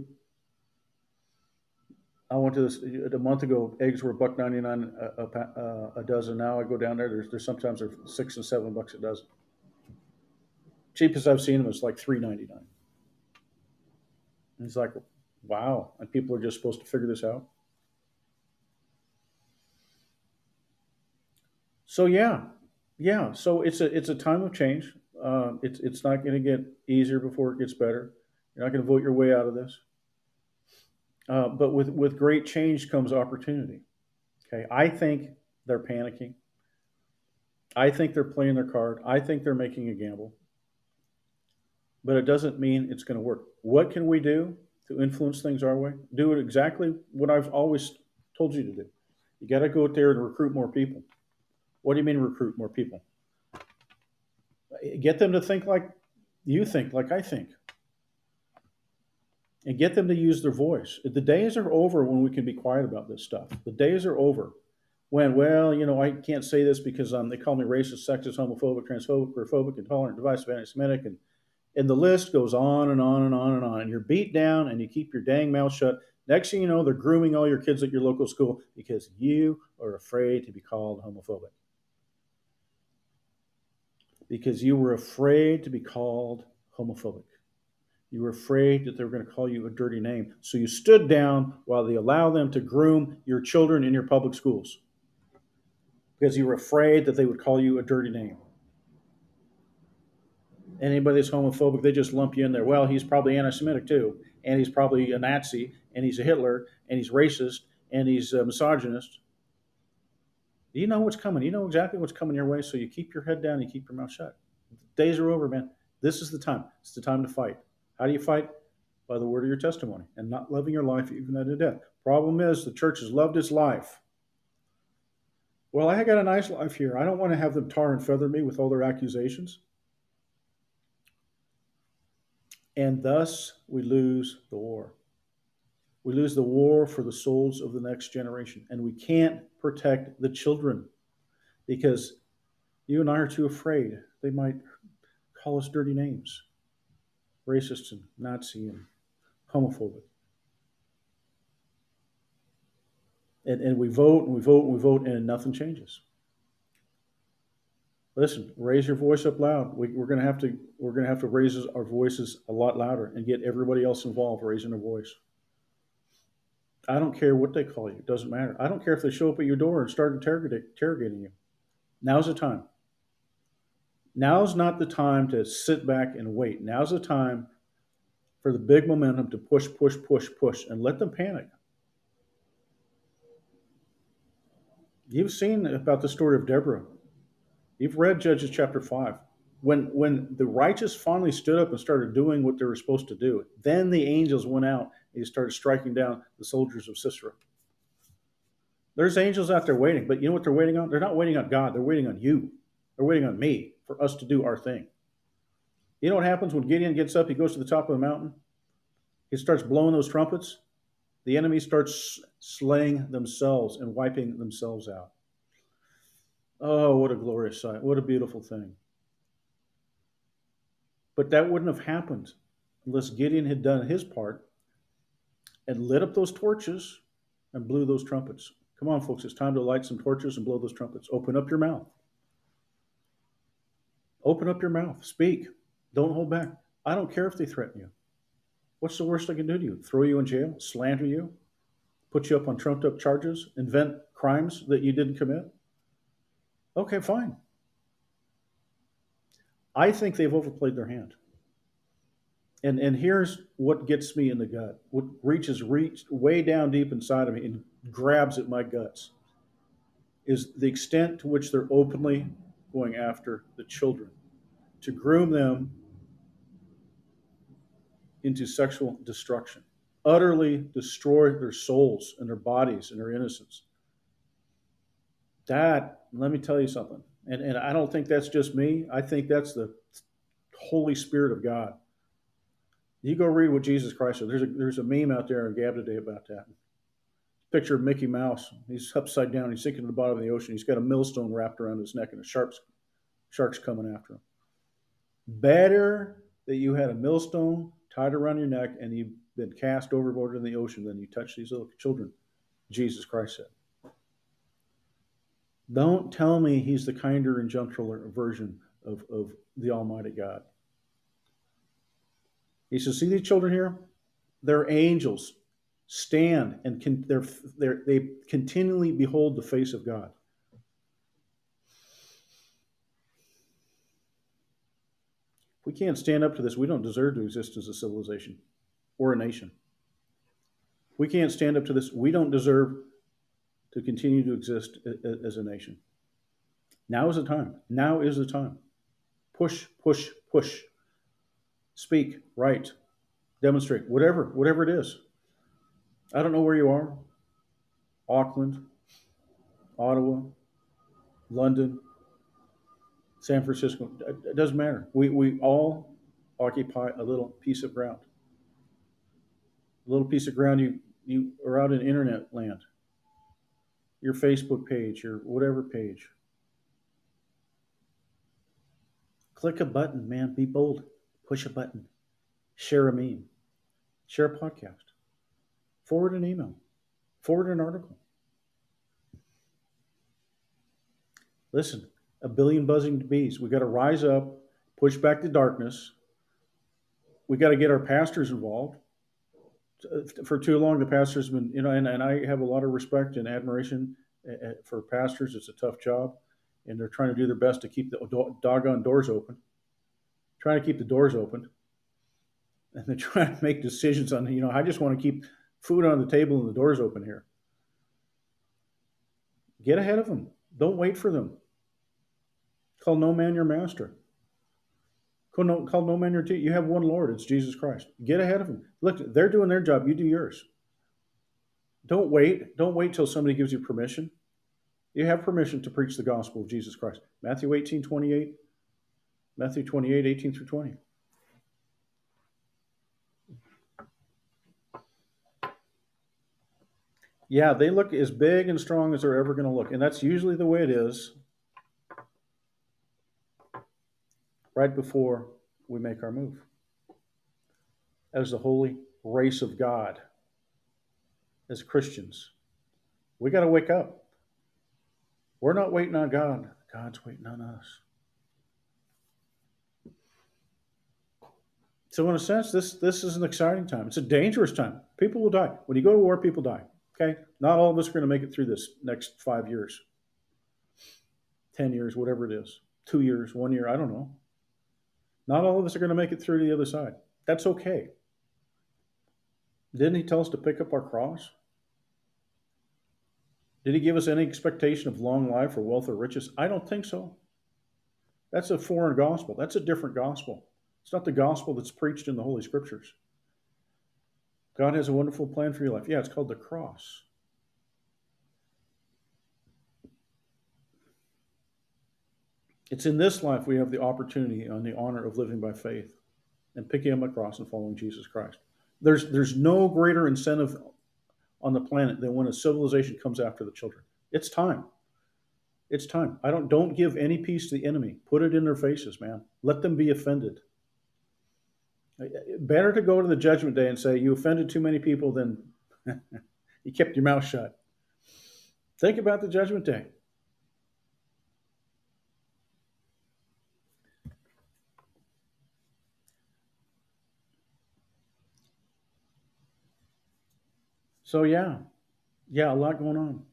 [SPEAKER 1] I went to this a month ago. Eggs were a buck ninety nine a, a, a dozen. Now I go down there. There's, there's sometimes they're six and seven bucks a dozen. Cheapest I've seen them is like three ninety nine. And it's like, wow. And people are just supposed to figure this out. So yeah, yeah. So it's a it's a time of change. Uh, it's it's not going to get easier before it gets better. You're not going to vote your way out of this. Uh, but with with great change comes opportunity. Okay, I think they're panicking. I think they're playing their card. I think they're making a gamble. But it doesn't mean it's going to work. What can we do? to influence things our way. Do it exactly what I've always told you to do. You got to go out there and recruit more people. What do you mean recruit more people? Get them to think like you think, like I think, and get them to use their voice. The days are over when we can be quiet about this stuff. The days are over when, well, you know, I can't say this because um, they call me racist, sexist, homophobic, transphobic, queerphobic, intolerant, divisive, anti-Semitic, and and the list goes on and on and on and on. And you're beat down, and you keep your dang mouth shut. Next thing you know, they're grooming all your kids at your local school because you are afraid to be called homophobic. Because you were afraid to be called homophobic. You were afraid that they were going to call you a dirty name. So you stood down while they allow them to groom your children in your public schools. Because you were afraid that they would call you a dirty name. Anybody that's homophobic, they just lump you in there. Well, he's probably anti-Semitic too, and he's probably a Nazi, and he's a Hitler, and he's racist, and he's a misogynist. You know what's coming. You know exactly what's coming your way, so you keep your head down, you keep your mouth shut. Days are over, man. This is the time. It's the time to fight. How do you fight? By the word of your testimony and not loving your life even unto death. Problem is, the church has loved its life. Well, I got a nice life here. I don't want to have them tar and feather me with all their accusations. And thus, we lose the war. We lose the war for the souls of the next generation. And we can't protect the children because you and I are too afraid. They might call us dirty names. Racist and Nazi and homophobic. And, and we vote and we vote and we vote and nothing changes. Listen, raise your voice up loud. We, we're going to have to we're going to have to raise our voices a lot louder and get everybody else involved raising their voice. I don't care what they call you. It doesn't matter. I don't care if they show up at your door and start interrogating you. Now's the time. Now's not the time to sit back and wait. Now's the time for the big momentum to push, push, push, push, and let them panic. You've seen about the story of Deborah. You've read Judges chapter five. When, when the righteous finally stood up and started doing what they were supposed to do, then the angels went out and started striking down the soldiers of Sisera. There's angels out there waiting, but you know what they're waiting on? They're not waiting on God. They're waiting on you. They're waiting on me for us to do our thing. You know what happens when Gideon gets up? He goes to the top of the mountain. He starts blowing those trumpets. The enemy starts slaying themselves and wiping themselves out. Oh, what a glorious sight. What a beautiful thing. But that wouldn't have happened unless Gideon had done his part and lit up those torches and blew those trumpets. Come on, folks, it's time to light some torches and blow those trumpets. Open up your mouth. Open up your mouth. Speak. Don't hold back. I don't care if they threaten you. What's the worst they can do to you? Throw you in jail? Slander you? Put you up on trumped up charges? Invent crimes that you didn't commit? Okay, fine. I think they've overplayed their hand. And and here's what gets me in the gut, what reaches reach way down deep inside of me and grabs at my guts, is the extent to which they're openly going after the children to groom them into sexual destruction, utterly destroy their souls and their bodies and their innocence. That, let me tell you something, and, and I don't think that's just me. I think that's the Holy Spirit of God. You go read what Jesus Christ said. There's a, there's a meme out there on Gab today about that. Picture of Mickey Mouse. He's upside down. He's sinking to the bottom of the ocean. He's got a millstone wrapped around his neck and a shark's, shark's coming after him. Better that you had a millstone tied around your neck and you've been cast overboard in the ocean than you touch these little children, Jesus Christ said. Don't tell me he's the kinder and gentler version of, of the Almighty God. He says, see these children here? They're angels. Stand and con- they're, they're, they continually behold the face of God. If we can't stand up to this, we don't deserve to exist as a civilization or a nation. If we can't stand up to this, we don't deserve to continue to exist as a nation. Now is the time. Now is the time. Push, push, push. Speak, write, Demonstrate. Whatever, whatever it is. I don't know where you are. Auckland, Ottawa, London, San Francisco. It doesn't matter. We, we all occupy a little piece of ground. A little piece of ground you, you are out in internet land. Your Facebook page, your whatever page. Click a button, man. Be bold. Push a button. Share a meme. Share a podcast. Forward an email. Forward an article. Listen, a billion buzzing bees. We got to rise up, push back the darkness. We got to get our pastors involved. For too long, the pastors have been, you know, and, and I have a lot of respect and admiration for pastors. It's a tough job, and they're trying to do their best to keep the doggone doors open, trying to keep the doors open, and they're trying to make decisions on, you know, I just want to keep food on the table and the doors open here. Get ahead of them. Don't wait for them. Call no man your master. Call no, call no man your teacher. You have one Lord. It's Jesus Christ. Get ahead of them. Look, they're doing their job. You do yours. Don't wait. Don't wait till somebody gives you permission. You have permission to preach the gospel of Jesus Christ. Matthew eighteen, twenty-eight. Matthew twenty-eight, eighteen through twenty. Yeah, they look as big and strong as they're ever going to look. And that's usually the way it is right before we make our move. As the holy race of God, as Christians, we got to wake up. We're not waiting on God. God's waiting on us. So in a sense, this, this is an exciting time. It's a dangerous time. People will die. When you go to war, people die. Okay? Not all of us are going to make it through this next five years, ten years, whatever it is, two years, one year, I don't know. Not all of us are going to make it through to the other side. That's okay. Didn't he tell us to pick up our cross? Did he give us any expectation of long life or wealth or riches? I don't think so. That's a foreign gospel. That's a different gospel. It's not the gospel that's preached in the Holy Scriptures. God has a wonderful plan for your life. Yeah, it's called the cross. It's in this life we have the opportunity and the honor of living by faith and picking up a cross and following Jesus Christ. There's, there's no greater incentive on the planet than when a civilization comes after the children. It's time. It's time. I don't, don't give any peace to the enemy. Put it in their faces, man. Let them be offended. Better to go to the judgment day and say, you offended too many people than you kept your mouth shut. Think about the judgment day. So yeah, yeah, a lot going on.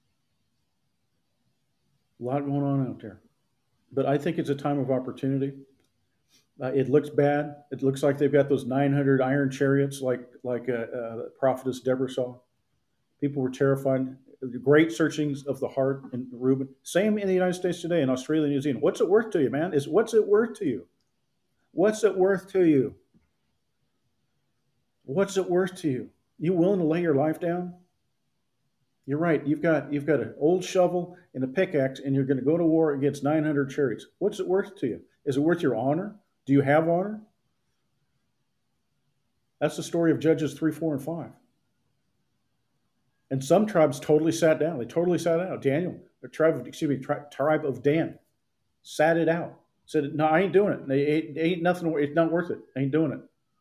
[SPEAKER 1] A lot going on out there. But I think it's a time of opportunity. Uh, it looks bad. It looks like they've got those nine hundred iron chariots like like uh, uh, prophetess Deborah saw. People were terrified. Great searchings of the heart in Reuben. Same in the United States today, in Australia, New Zealand. What's it worth to you, man? Is what's it worth to you? What's it worth to you? What's it worth to you? You willing to lay your life down? You're right. You've got you've got an old shovel and a pickaxe, and you're going to go to war against nine hundred chariots. What's it worth to you? Is it worth your honor? Do you have honor? That's the story of Judges three, four, and five. And some tribes totally sat down. They totally sat out. Daniel, the tribe of, excuse me, tri- tribe of Dan, sat it out. Said, no, I ain't doing it. They ain't, ain't nothing. It's not worth it. I ain't doing it.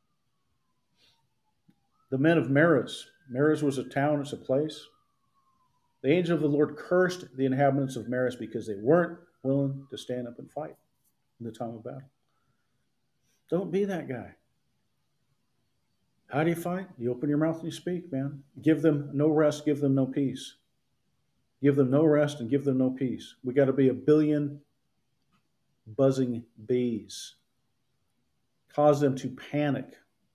[SPEAKER 1] The men of Meroz. Meroz was a town. It's a place. The angel of the Lord cursed the inhabitants of Meroz because they weren't willing to stand up and fight in the time of battle. Don't be that guy. How do you fight? You open your mouth and you speak, man. Give them no rest, give them no peace. Give them no rest and give them no peace. We got to be a billion buzzing bees. Cause them to panic.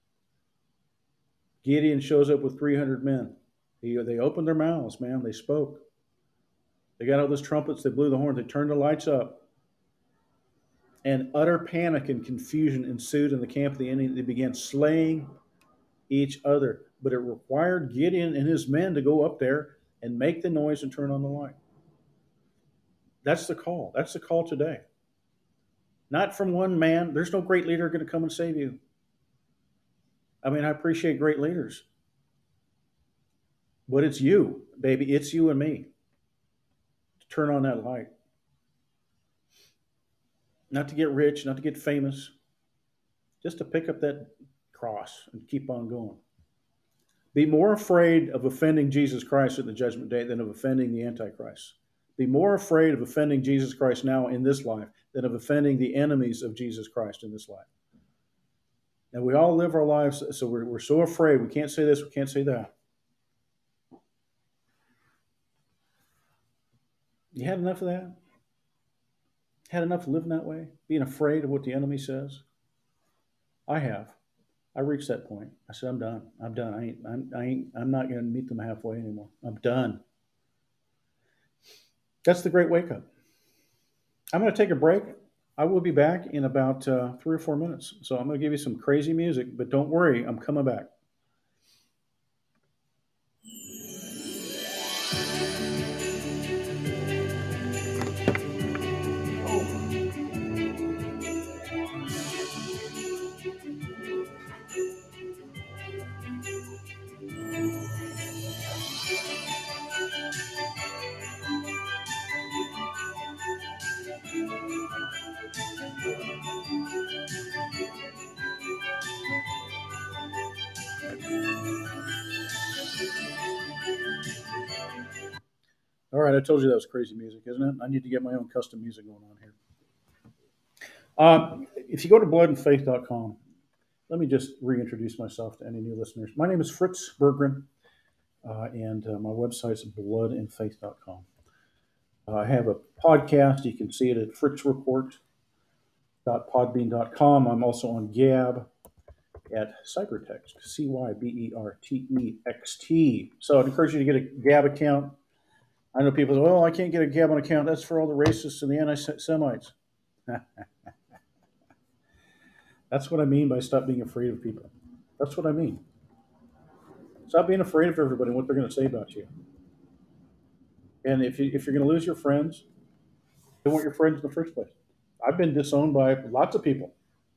[SPEAKER 1] Gideon shows up with three hundred men. He, they opened their mouths, man. They spoke. They got out those trumpets. They blew the horn. They turned the lights up. And utter panic and confusion ensued in the camp of the enemy. They began slaying each other. But it required Gideon and his men to go up there and make the noise and turn on the light. That's the call. That's the call today. Not from one man. There's no great leader going to come and save you. I mean, I appreciate great leaders, but it's you, baby. It's you and me to turn on that light. Not to get rich, not to get famous, just to pick up that cross and keep on going. Be more afraid of offending Jesus Christ at the judgment day than of offending the Antichrist. Be more afraid of offending Jesus Christ now in this life than of offending the enemies of Jesus Christ in this life. And we all live our lives, so we're, we're so afraid. We can't say this, we can't say that. You had enough of that? Had enough of living that way? Being afraid of what the enemy says? I have. I reached that point. I said, I'm done. I'm done. I ain't, I'm, I ain't, I'm not going to meet them halfway anymore. I'm done. That's the great wake up. I'm going to take a break. I will be back in about uh, three or four minutes. So I'm going to give you some crazy music, but don't worry, I'm coming back. All right, I told you that was crazy music, isn't it? I need to get my own custom music going on here. Uh, if you go to blood and faith dot com, let me just reintroduce myself to any new listeners. My name is Fritz Berggren, uh, and uh, my website's blood and faith dot com. Uh, I have a podcast. You can see it at fritz report dot podbean dot com. I'm also on Gab at Cybertext, C Y B E R T E X T. So I'd encourage you to get a Gab account. I know people say, well, I can't get a Gab account. That's for all the racists and the anti-Semites. That's what I mean by stop being afraid of people. That's what I mean. Stop being afraid of everybody and what they're going to say about you. And if, you, if you're going to lose your friends, they weren't your friends in the first place. I've been disowned by lots of people.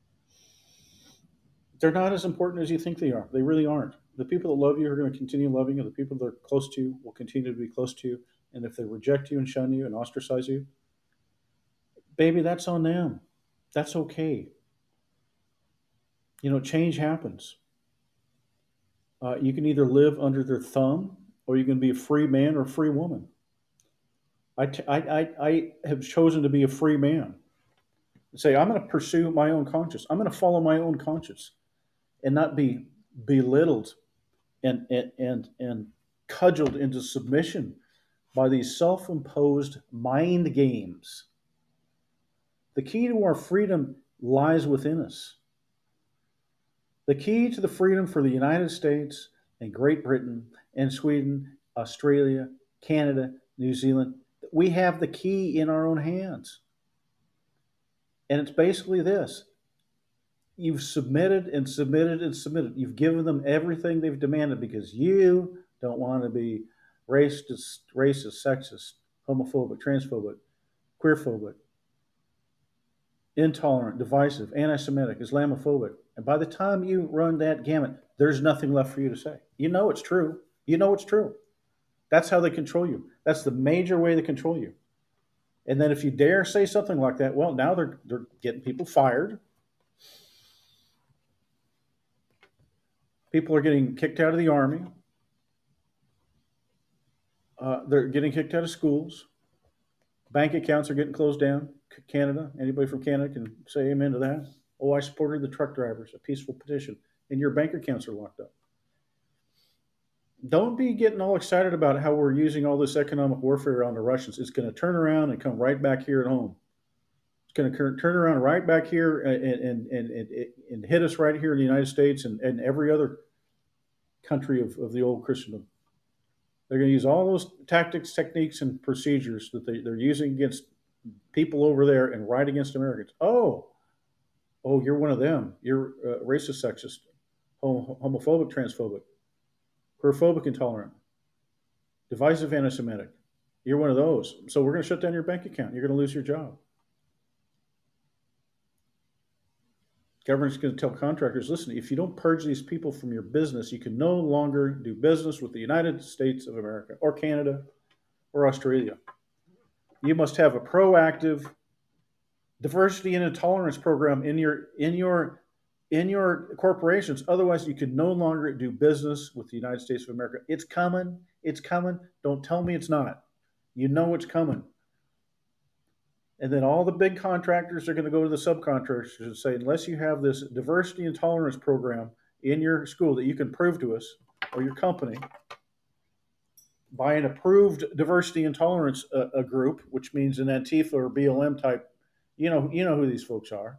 [SPEAKER 1] They're not as important as you think they are. They really aren't. The people that love you are going to continue loving you. The people that are close to you will continue to be close to you. And if they reject you and shun you and ostracize you, baby, that's on them. That's okay. You know, change happens. Uh, you can either live under their thumb or you can be a free man or a free woman. I, t- I, I, I have chosen to be a free man. Say, I'm going to pursue my own conscience. I'm going to follow my own conscience and not be belittled and, and, and, and cudgeled into submission by these self-imposed mind games. The key to our freedom lies within us. The key to the freedom for the United States and Great Britain and Sweden, Australia, Canada, New Zealand, we have the key in our own hands. And it's basically this. You've submitted and submitted and submitted. You've given them everything they've demanded because you don't want to be racist, racist, sexist, homophobic, transphobic, queerphobic, intolerant, divisive, anti-Semitic, Islamophobic. And by the time you run that gamut, there's nothing left for you to say. You know it's true. You know it's true. That's how they control you. That's the major way they control you. And then if you dare say something like that, well, now they're they're getting people fired. People are getting kicked out of the army. Uh, they're getting kicked out of schools. Bank accounts are getting closed down. Canada, anybody from Canada can say amen to that. Oh, I supported the truck drivers, a peaceful petition, and your bank accounts are locked up. Don't be getting all excited about how we're using all this economic warfare on the Russians. It's going to turn around and come right back here at home. It's going to turn around right back here and, and, and, and, and hit us right here in the United States and, and every other country of, of the old Christendom. They're going to use all those tactics, techniques, and procedures that they, they're using against people over there and right against Americans. Oh, oh, you're one of them. You're uh, racist, sexist, homophobic, transphobic, queerphobic, intolerant, divisive, anti-Semitic. You're one of those. So we're going to shut down your bank account. You're going to lose your job. Government's going to tell contractors, listen, if you don't purge these people from your business, you can no longer do business with the United States of America or Canada or Australia. You must have a proactive diversity and intolerance program in your in your in your corporations. Otherwise, you can no longer do business with the United States of America. It's coming. It's coming. Don't tell me it's not. You know it's coming. And then all the big contractors are going to go to the subcontractors and say, unless you have this diversity and tolerance program in your school that you can prove to us or your company by an approved diversity and tolerance uh, a group, which means an Antifa or B L M type, you know, you know who these folks are.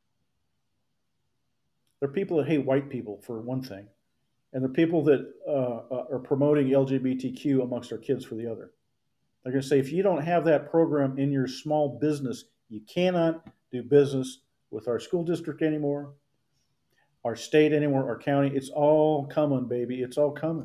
[SPEAKER 1] They're people that hate white people, for one thing, and they're people that uh, are promoting L G B T Q amongst our kids for the other. They're going to say, if you don't have that program in your small business, you cannot do business with our school district anymore, our state anymore, our county. It's all coming, baby. It's all coming.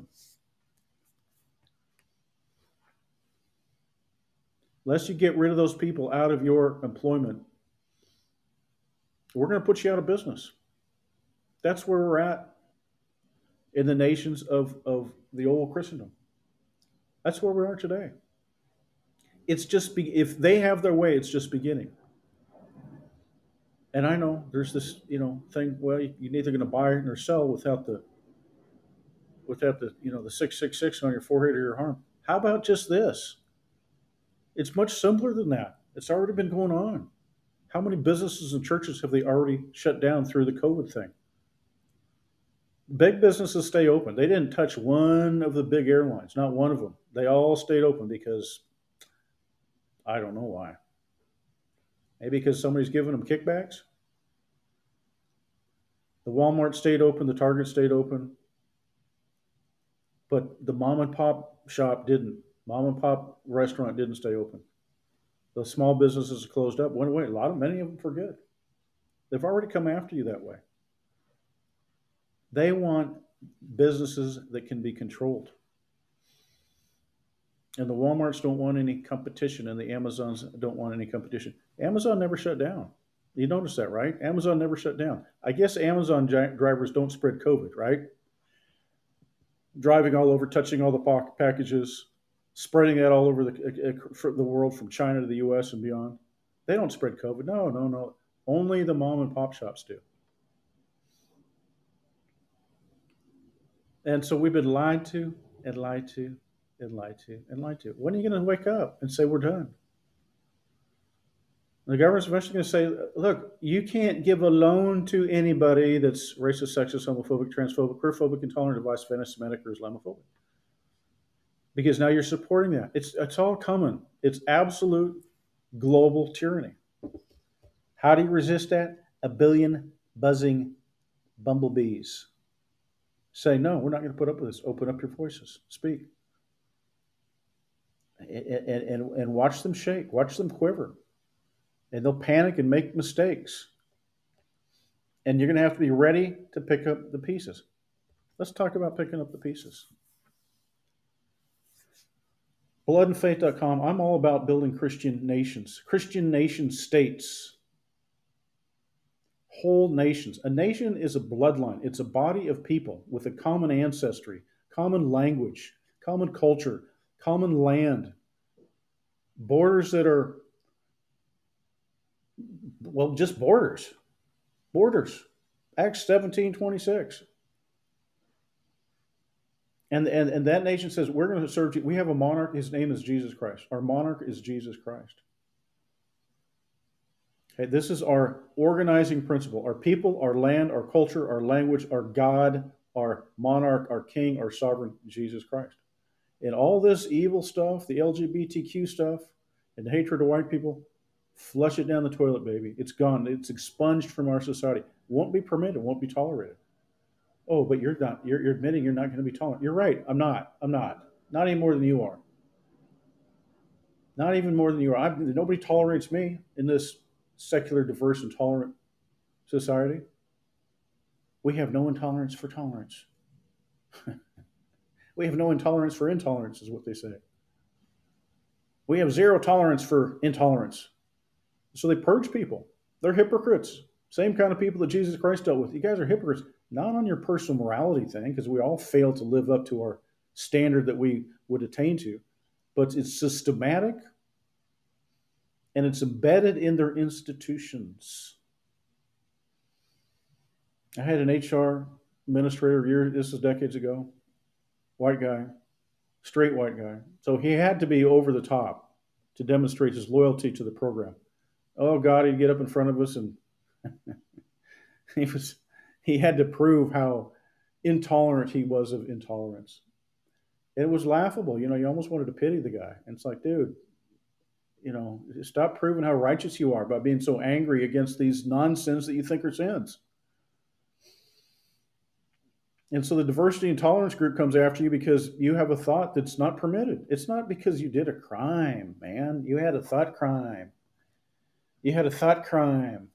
[SPEAKER 1] Unless you get rid of those people out of your employment, we're going to put you out of business. That's where we're at in the nations of, of the old Christendom. That's where we are today. It's just be, if they have their way, it's just beginning. And I know there's this, you know, thing. Well, you're neither going to buy or sell without the, without the, you know, the six six six on your forehead or your arm. How about just this? It's much simpler than that. It's already been going on. How many businesses and churches have they already shut down through the COVID thing? Big businesses stay open. They didn't touch one of the big airlines, not one of them. They all stayed open because I don't know why. Maybe because somebody's giving them kickbacks. The Walmart stayed open, the Target stayed open, but the mom and pop shop didn't. Mom and pop restaurant didn't stay open. The small businesses closed up, went away. A lot of many of them for good. They've already come after you that way. They want businesses that can be controlled. And the Walmarts don't want any competition, and the Amazons don't want any competition. Amazon never shut down. You notice that, right? Amazon never shut down. I guess Amazon drivers don't spread COVID, right? Driving all over, touching all the packages, spreading that all over the, the world from China to the U S and beyond. They don't spread COVID. No, no, no. Only the mom and pop shops do. And so we've been lied to and lied to and lied to and lied to. When are you going to wake up and say we're done? The government's eventually going to say, look, you can't give a loan to anybody that's racist, sexist, homophobic, transphobic, queerphobic, intolerant, divisive, anti-Semitic, or Islamophobic. Because now you're supporting that. It's, it's all coming. It's absolute global tyranny. How do you resist that? A billion buzzing bumblebees. Say, no, we're not going to put up with this. Open up your voices. Speak. And, and, and watch them shake. Watch them quiver. And they'll panic and make mistakes. And you're going to have to be ready to pick up the pieces. Let's talk about picking up the pieces. blood and faith dot com, I'm all about building Christian nations, Christian nation states, whole nations. A nation is a bloodline. It's a body of people with a common ancestry, common language, common culture, common land, borders that are Well, just borders. Borders. Acts seventeen twenty-six. And, and, and that nation says, we're going to serve you. We have a monarch. His name is Jesus Christ. Our monarch is Jesus Christ. Okay, this is our organizing principle. Our people, our land, our culture, our language, our God, our monarch, our king, our sovereign, Jesus Christ. And all this evil stuff, the L G B T Q stuff, and the hatred of white people, flush it down the toilet, baby. It's gone. It's expunged from our society. Won't be permitted. Won't be tolerated. Oh, but you're not. You're, you're admitting you're not going to be tolerant. You're right. I'm not. I'm not. Not any more than you are. Not even more than you are. I'm, nobody tolerates me in this secular, diverse, and tolerant society. We have no intolerance for tolerance. We have no intolerance for intolerance, is what they say. We have zero tolerance for intolerance. So they purge people. They're hypocrites. Same kind of people that Jesus Christ dealt with. You guys are hypocrites, not on your personal morality thing, because we all fail to live up to our standard that we would attain to, but it's systematic and it's embedded in their institutions. I had an H R administrator year, this is decades ago, white guy, straight white guy. So he had to be over the top to demonstrate his loyalty to the program. Oh God, he'd get up in front of us and he was he had to prove how intolerant he was of intolerance. It was laughable. You know, you almost wanted to pity the guy. And it's like, dude, you know, stop proving how righteous you are by being so angry against these nonsense that you think are sins. And so the diversity and tolerance group comes after you because you have a thought that's not permitted. It's not because you did a crime, man. You had a thought crime. You had a thought crime.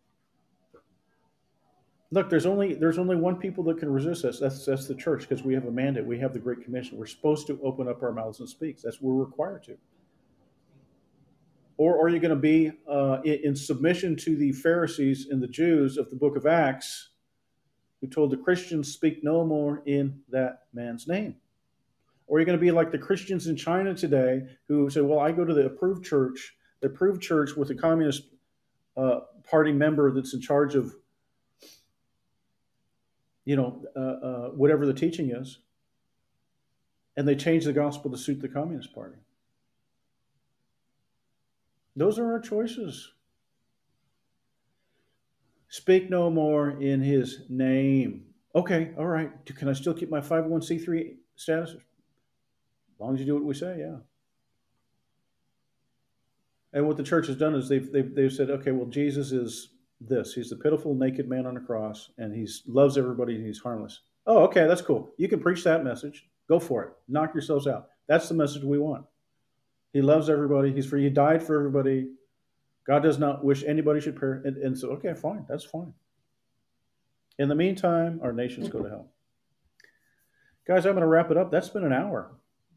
[SPEAKER 1] Look, there's only there's only one people that can resist us. That's that's the church, because we have a mandate. We have the Great Commission. We're supposed to open up our mouths and speak. That's what we're required to. Or are you going to be uh, in, in submission to the Pharisees and the Jews of the book of Acts, who told the Christians, speak no more in that man's name? Or are you going to be like the Christians in China today who say, well, I go to the approved church, the approved church with a communist uh, party member that's in charge of, you know, uh, uh, whatever the teaching is, and they change the gospel to suit the Communist Party. Those are our choices. Speak no more in his name. Okay, all right. Can I still keep my five oh one c three status? As long as you do what we say, yeah. And what the church has done is they've, they've, they've said, okay, well, Jesus is this. He's the pitiful, naked man on the cross, and he loves everybody, and he's harmless. Oh, okay, that's cool. You can preach that message. Go for it. Knock yourselves out. That's the message we want. He loves everybody. He's free. He died for everybody. God does not wish anybody should perish. And, and so, okay, fine. That's fine. In the meantime, our nations go to hell. Guys, I'm going to wrap it up. That's been an hour.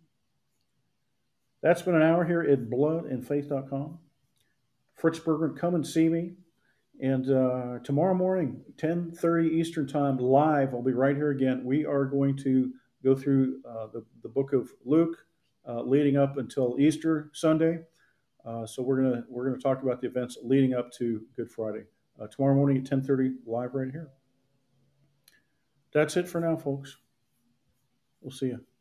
[SPEAKER 1] That's been an hour here at blood and faith dot com. Fritz Berger, come and see me. And uh, tomorrow morning, ten thirty Eastern Time, live, I'll be right here again. We are going to go through uh, the, the book of Luke, uh, leading up until Easter Sunday. Uh, so we're gonna we're gonna talk about the events leading up to Good Friday. Uh, tomorrow morning at ten thirty, live right here. That's it for now, folks. We'll see you.